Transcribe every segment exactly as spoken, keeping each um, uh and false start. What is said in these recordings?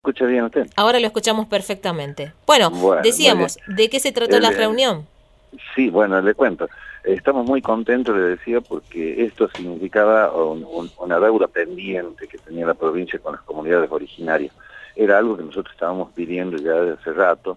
¿Escucha bien usted? Ahora lo escuchamos perfectamente. Bueno, Bueno, muy bien. decíamos, ¿de qué se trató El, la eh, reunión? sí, bueno, le cuento. Estamos muy contentos, le decía, porque esto significaba un- un- una deuda pendiente que tenía la provincia con las comunidades originarias. Era algo que nosotros estábamos pidiendo ya desde hace rato,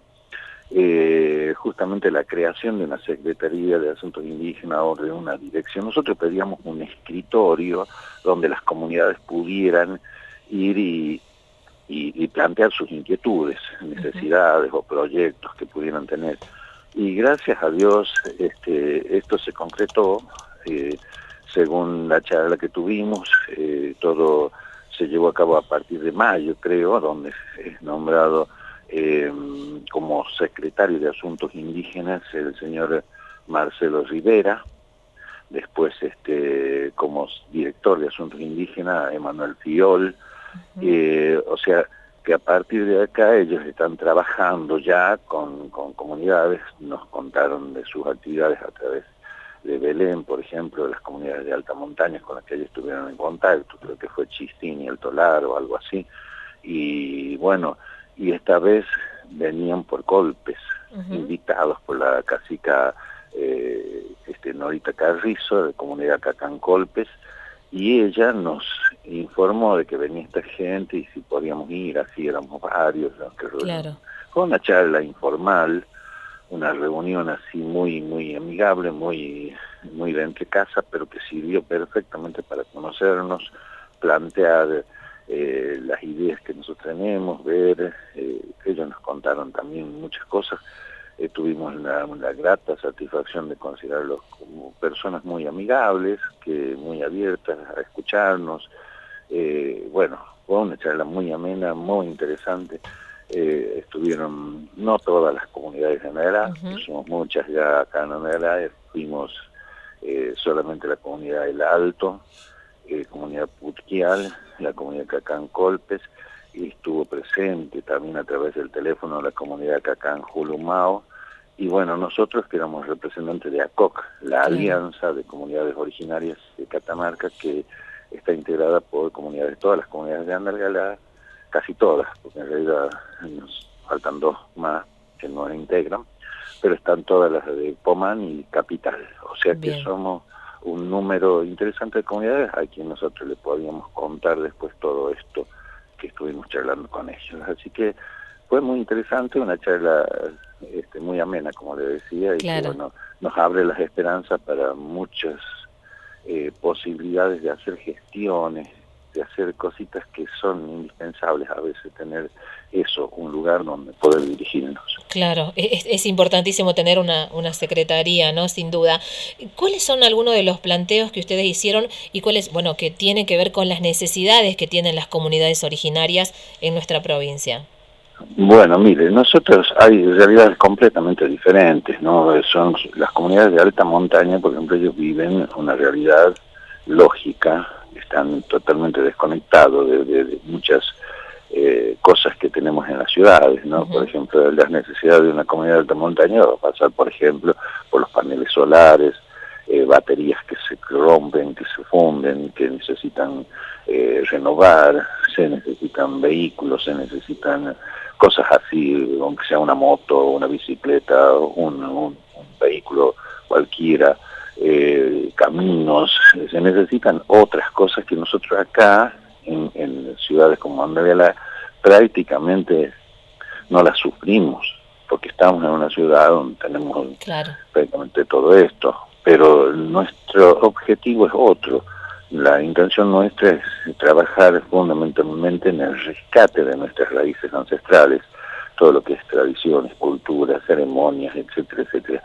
eh, justamente la creación de una Secretaría de Asuntos Indígenas o de una dirección. Nosotros pedíamos un escritorio donde las comunidades pudieran ir y y, y plantear sus inquietudes, Ujú. necesidades o proyectos que pudieran tener. Y gracias a Dios este, esto se concretó, eh, según la charla que tuvimos, eh, todo se llevó a cabo a partir de mayo, creo, donde es nombrado eh, como secretario de Asuntos Indígenas el señor Marcelo Rivera, después este, como director de Asuntos Indígenas Emanuel Fiol. Ujú. Eh, o sea, que a partir de acá ellos están trabajando ya con, con comunidades, nos contaron de sus actividades a través de Belén, por ejemplo, de las comunidades de alta montaña con las que ellos estuvieron en contacto, creo que fue Chistín y El Tolar o algo así, y bueno, y esta vez venían por Colpes, Ujú. invitados por la cacica eh, este, Norita Carrizo, de comunidad Cacán Colpes, y ella nos informó de que venía esta gente y si podíamos ir, así éramos varios. Que Claro, fue una charla informal, una reunión así muy muy amigable, muy muy de entre casa, pero que sirvió perfectamente para conocernos, plantear eh, las ideas que nosotros tenemos, ver, eh, ellos nos contaron también muchas cosas. Eh, tuvimos la, la grata satisfacción de considerarlos como personas muy amigables, que muy abiertas a escucharnos. Eh, bueno, fue una charla muy amena, muy interesante. Eh, estuvieron no todas las comunidades de Nera, que ujú, somos muchas ya acá en Nera, fuimos eh, solamente la comunidad del Alto, eh, comunidad Putquial, la comunidad Cacán Colpes, y estuvo presente también a través del teléfono la comunidad Cacán Julumao, y bueno, nosotros que éramos representantes de ACOC, la claro, Alianza de Comunidades Originarias de Catamarca, que está integrada por comunidades, todas las comunidades de Andalgalá, casi todas, porque en realidad nos faltan dos más que no la integran, pero están todas las de Pomán y Capital, o sea que bien. somos un número interesante de comunidades a quien nosotros le podíamos contar después todo esto que estuvimos charlando con ellos. Así que fue muy interesante, una charla este, muy amena, como le decía, y que Claro. bueno, nos abre las esperanzas para muchas eh, posibilidades de hacer gestiones, de hacer cositas que son indispensables a veces, tener eso, un lugar donde poder dirigirnos. Claro, es, es importantísimo tener una, una secretaría, ¿no? Sin duda. ¿Cuáles son algunos de los planteos que ustedes hicieron y cuáles, bueno, que tienen que ver con las necesidades que tienen las comunidades originarias en nuestra provincia? Bueno, mire, nosotros hay realidades completamente diferentes, ¿no? Son las comunidades de alta montaña, por ejemplo, ellos viven una realidad lógica, están totalmente desconectados de, de, de muchas eh, cosas que tenemos en las ciudades, ¿no? Por Ujú. ejemplo, las necesidades de una comunidad de alta montaña va a pasar, por ejemplo, por los paneles solares, eh, baterías que se rompen, que se funden, que necesitan eh, renovar, se necesitan vehículos, se necesitan cosas así, aunque sea una moto, una bicicleta, un, un, un vehículo cualquiera, eh, caminos, se necesitan otras cosas que nosotros acá, en, en ciudades como Andalgalá, prácticamente no las sufrimos, porque estamos en una ciudad donde tenemos Claro. prácticamente todo esto, pero nuestro objetivo es otro. La intención nuestra es trabajar fundamentalmente en el rescate de nuestras raíces ancestrales, todo lo que es tradiciones, culturas, ceremonias, etcétera, etcétera.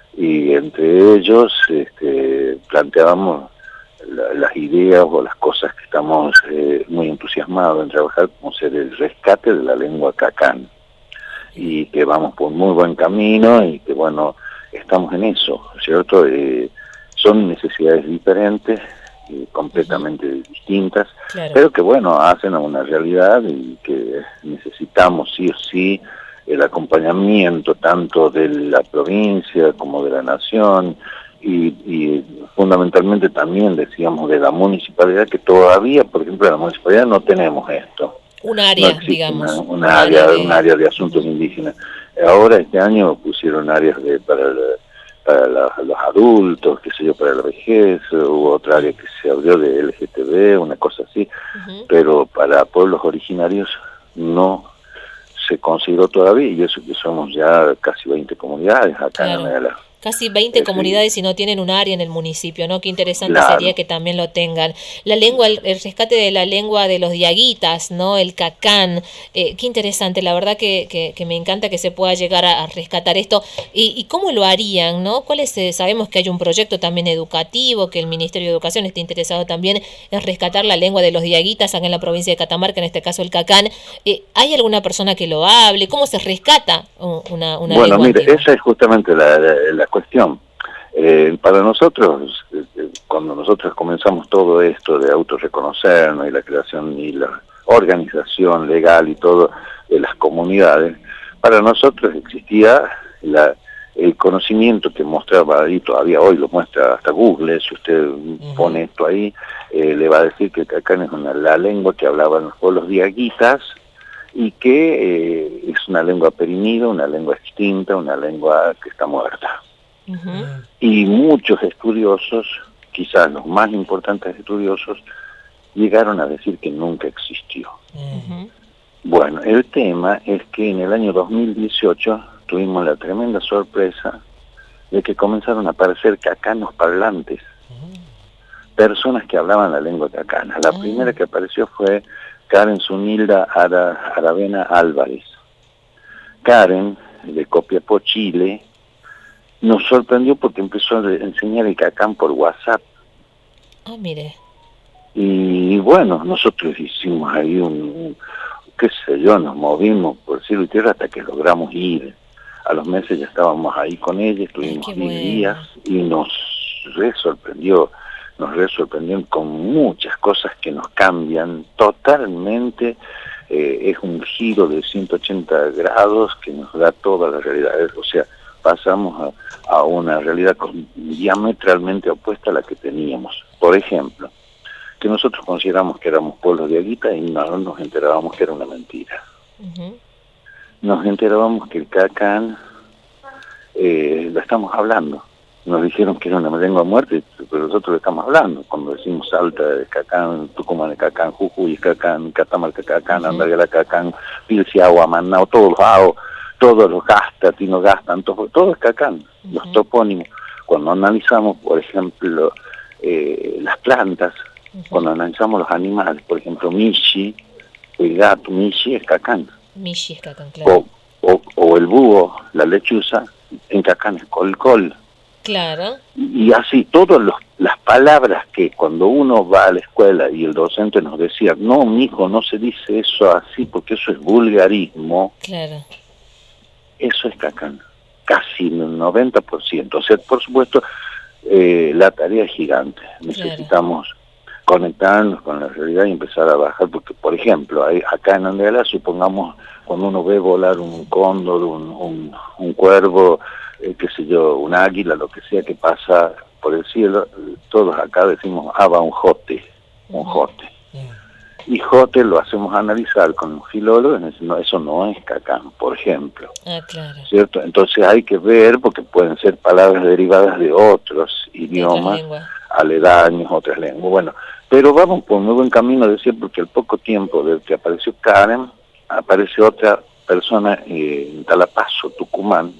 Y entre ellos este, planteábamos la, las ideas o las cosas que estamos eh, muy entusiasmados en trabajar, como ser el rescate de la lengua cacán, y que vamos por muy buen camino y que bueno, estamos en eso, ¿cierto? Eh, son necesidades diferentes, eh, Ujú. completamente distintas, Claro. pero que bueno, hacen a una realidad y que necesitamos sí o sí el acompañamiento tanto de la provincia como de la nación y, y fundamentalmente también decíamos de la municipalidad, que todavía, por ejemplo, en la municipalidad no tenemos esto. Un área, no existe digamos. una, una Un área, área de... un área de asuntos uh-huh. indígenas. Ahora este año pusieron áreas de, para, el, para la, los adultos, qué sé yo, para la vejez, hubo otra área que se abrió de L G T B, una cosa así, uh-huh. pero para pueblos originarios no se consideró todavía, y eso que somos ya casi veinte comunidades acá claro. en Anegala. Casi veinte eh, comunidades sí. y no tienen un área en el municipio, ¿no? Qué interesante claro. sería que también lo tengan. La lengua, el, el rescate de la lengua de los diaguitas, ¿no? El cacán, eh, qué interesante, la verdad que, que, que me encanta que se pueda llegar a, a rescatar esto. ¿Y, y cómo lo harían, no? ¿Cuáles, eh, sabemos que hay un proyecto también educativo, que el Ministerio de Educación está interesado también en rescatar la lengua de los diaguitas acá en la provincia de Catamarca, en este caso el cacán. Eh, ¿Hay alguna persona que lo hable? ¿Cómo se rescata una, una bueno, lengua mire, antigua? esa es justamente la, la, la cuestión. Eh, para nosotros, eh, cuando nosotros comenzamos todo esto de autorreconocernos y la creación y la organización legal y todo de las comunidades, para nosotros existía la, el conocimiento que mostraba, y todavía hoy lo muestra hasta Google, si usted uh-huh. pone esto ahí, eh, le va a decir que el cacán es una, la lengua que hablaban los pueblos diaguitas, y que eh, es una lengua perimida, una lengua extinta, una lengua que está muerta. Uh-huh. Y muchos estudiosos, quizás los más importantes estudiosos, llegaron a decir que nunca existió. Uh-huh. Bueno, el tema es que en el año dos mil dieciocho tuvimos la tremenda sorpresa de que comenzaron a aparecer cacanos parlantes, uh-huh. personas que hablaban la lengua cacana. La uh-huh. primera que apareció fue Karen Zunilda Ara, Aravena Álvarez. Karen, de Copiapó, Chile, nos sorprendió porque empezó a enseñar el cacán por WhatsApp. Ah, oh, mire. Y bueno, nosotros hicimos ahí un, un, qué sé yo, nos movimos por cielo y tierra hasta que logramos ir. A los meses ya estábamos ahí con ella, estuvimos diez bueno. días y nos re sorprendió. Nos re sorprendió con muchas cosas que nos cambian totalmente, eh, es un giro de ciento ochenta grados que nos da toda la realidad, o sea, pasamos a, a una realidad con, diametralmente opuesta a la que teníamos. Por ejemplo, que nosotros consideramos que éramos pueblos de Aguita y no nos enterábamos que era una mentira. Uh-huh. Nos enterábamos que el cacán eh, lo estamos hablando. Nos dijeron que era una lengua muerta, pero nosotros lo estamos hablando. Cuando decimos Salta de Cacán, Tucumán de Cacán, Jujuy Cacán, Catamarca Cacán, uh-huh. Andalgalá Cacán, Pilciagua, Manao, todos los AO, todos los Gasta, Tino Gastan, todo, todo es Cacán, uh-huh. los topónimos. Cuando analizamos, por ejemplo, eh, las plantas, uh-huh. cuando analizamos los animales, por ejemplo, Mishi, el gato, Mishi es Cacán. Mishi es Cacán, claro. O, o, o el búho, la lechuza, en Cacán es Colcol. Claro. Y así, todas los, las palabras que cuando uno va a la escuela y el docente nos decía, no, mijo, no se dice eso así porque eso es vulgarismo. Claro. Eso es Cacán, casi el noventa por ciento. O sea, por supuesto, eh, la tarea es gigante. Necesitamos claro. conectarnos con la realidad y empezar a bajar, porque, por ejemplo, hay, acá en Anegala, supongamos, cuando uno ve volar un cóndor, un, un, un cuervo, eh, qué sé yo, un águila, lo que sea que pasa por el cielo, todos acá decimos, ah, va un jote, un jote. Y jote lo hacemos analizar con un filólogo, no, eso no es Cacán, por ejemplo. Ah, claro. ¿Cierto? Entonces hay que ver, porque pueden ser palabras derivadas de otros idiomas, aledaños, otras lenguas. Bueno, pero vamos por un buen camino, decía, porque al poco tiempo desde que apareció Karen, aparece otra persona eh, en Talapazo, Tucumán,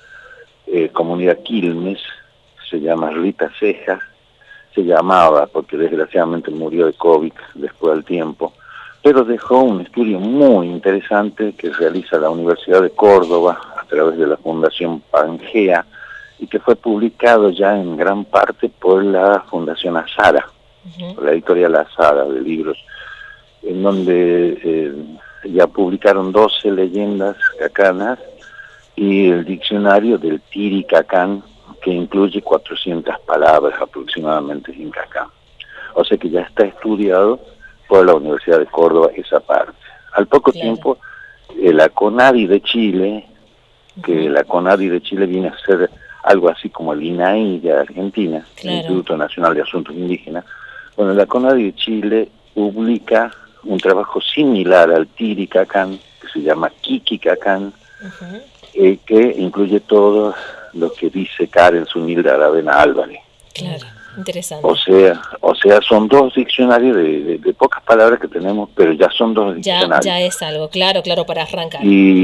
eh, comunidad Quilmes, se llama Rita Cejas, se llamaba, porque desgraciadamente murió de COVID después del tiempo, pero dejó un estudio muy interesante que realiza la Universidad de Córdoba a través de la Fundación Pangea y que fue publicado ya en gran parte por la Fundación Azara, uh-huh. por la editorial Azara de libros, en donde eh, ya publicaron doce leyendas cacanas y el diccionario del Tiri Cacán, que incluye cuatrocientas palabras aproximadamente en Cacán. O sea que ya está estudiado por la Universidad de Córdoba esa parte. Al poco claro. tiempo, eh, la CONADI de Chile, que uh-huh. la CONADI de Chile viene a ser algo así como el INAI de Argentina, claro. el Instituto Nacional de Asuntos Indígenas, bueno, la CONADI de Chile publica un trabajo similar al Tiricacan, que se llama Quiquicacán, uh-huh. eh, que incluye todo lo que dice Karen Zunilda Aravena Álvarez. Claro, interesante. O sea, o sea, son dos diccionarios de, de, de pocas palabras que tenemos, pero ya son dos ya, diccionarios. Ya es algo, claro, claro, para arrancar.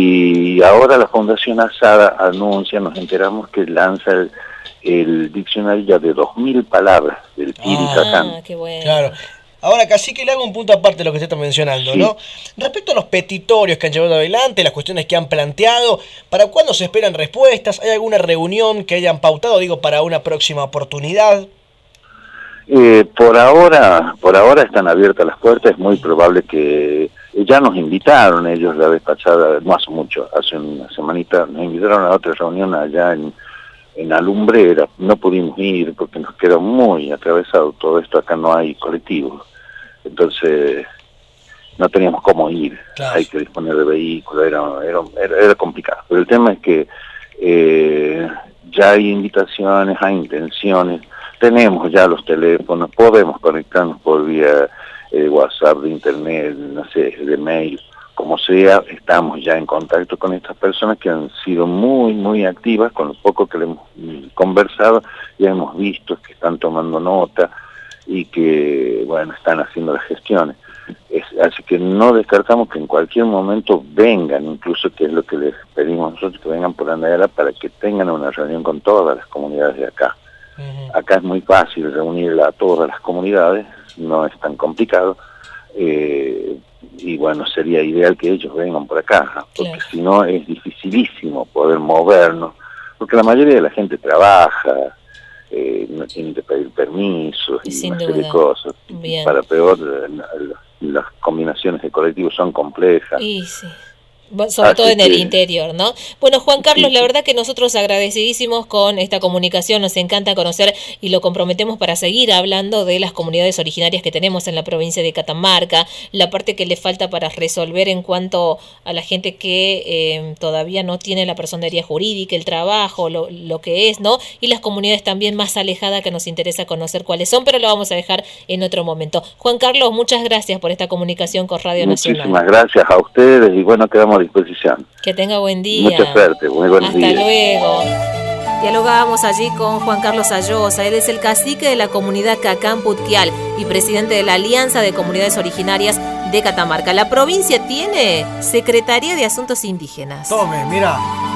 Y ahora la Fundación Azada anuncia, nos enteramos que lanza el, el diccionario ya de dos mil palabras del Tiricacan. Ah, qué bueno. Claro. Ahora, Cacique, le hago un punto aparte de lo que usted está mencionando, sí. ¿no? Respecto a los petitorios que han llevado adelante, las cuestiones que han planteado, ¿para cuándo se esperan respuestas? ¿Hay alguna reunión que hayan pautado, digo, para una próxima oportunidad? Eh, por ahora, por ahora están abiertas las puertas. Es muy probable que ya nos invitaron ellos la vez pasada, no hace mucho, hace una semanita, nos invitaron a otra reunión allá en en Alumbrera. No pudimos ir porque nos quedó muy atravesado todo esto, acá no hay colectivos, entonces no teníamos cómo ir, claro. Hay que disponer de vehículos, era, era, era, era complicado, pero el tema es que eh, ya hay invitaciones, hay intenciones, tenemos ya los teléfonos, podemos conectarnos por vía eh, WhatsApp, de internet, no sé, de mail, como sea, estamos ya en contacto con estas personas que han sido muy, muy activas, con lo poco que le hemos conversado, ya hemos visto que están tomando nota y que, bueno, están haciendo las gestiones. Es, así que no descartamos que en cualquier momento vengan, incluso que es lo que les pedimos nosotros, que vengan por Andayala para que tengan una reunión con todas las comunidades de acá. Uh-huh. Acá es muy fácil reunir a todas las comunidades, no es tan complicado, eh, y bueno, sería ideal que ellos vengan por acá, porque claro. Si no es dificilísimo poder movernos, porque la mayoría de la gente trabaja, eh, no tienen que pedir permisos y Sin una duda. serie de cosas. Bien. Para peor, las combinaciones de colectivos son complejas. Y sí. Sobre Así todo en que, el interior, ¿no? Bueno, Juan Carlos, sí, la verdad que nosotros agradecidísimos con esta comunicación, nos encanta conocer y lo comprometemos para seguir hablando de las comunidades originarias que tenemos en la provincia de Catamarca, la parte que le falta para resolver en cuanto a la gente que eh, todavía no tiene la personería jurídica, el trabajo, lo, lo que es, ¿no? Y las comunidades también más alejadas que nos interesa conocer cuáles son, pero lo vamos a dejar en otro momento. Juan Carlos, muchas gracias por esta comunicación con Radio Muchísimas Nacional. Muchísimas gracias a ustedes y bueno, quedamos a disposición. Que tenga buen día. Mucha suerte, muy buenos Hasta días. Hasta luego. Dialogábamos allí con Juan Carlos Allosa, él es el cacique de la comunidad Cacán Putquial y presidente de la Alianza de Comunidades Originarias de Catamarca. La provincia tiene Secretaría de Asuntos Indígenas. Tome, mira.